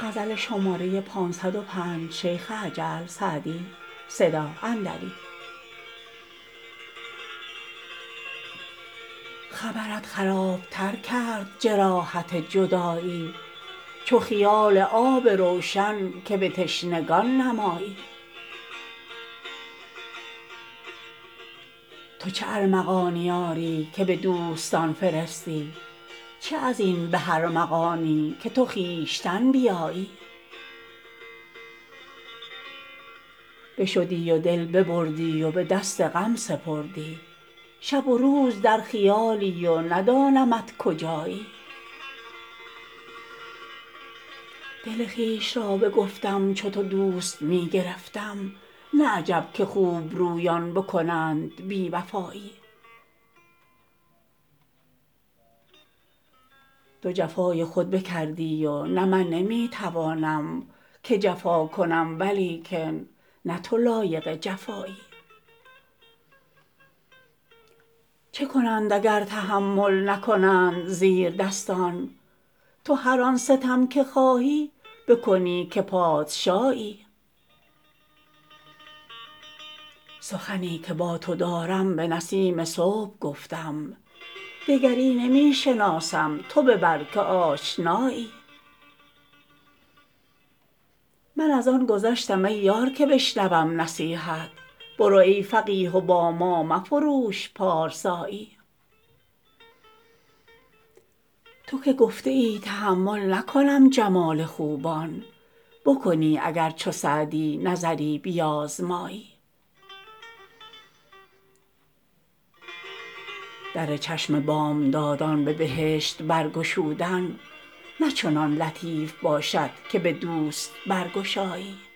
خبرت خراب تر کرد جراحت جدایی چو خیال آب روشن که به تشنگان نمایی تو چه ارمغانی آری که به دوستان فرستی چه ازین به ارمغانی که تو خویشتن بیایی بشدی و دل ببردی و به دست غم سپردی شب و روز در خیالی و ندانمت کجایی دل خویش را بگفتم چو تو دوست می گرفتم نه عجب که خوبرویان بکنند بی وفایی تو جفای خود بکردی و نه من نمی توانم که جفا کنم ولیکن نه تو لایق جفایی چه کنند اگر تحمل نکنند زیردستان تو هر آن ستم که خواهی بکنی که پادشایی سخنی که با تو دارم به نسیم صبح گفتم دگری نمی شناسم تو ببر که آشنایی من از آن گذشتم ای یار که بشنوم نصیحت برو ای فقیه و با ما مفروش پارسایی تو که گفته ای تحمل نکنم جمال خوبان بکنی اگر چو سعدی نظری بیازمایی در چشم بامدادان به بهشت برگشودن نه چنان لطیف باشد که به دوست برگشایی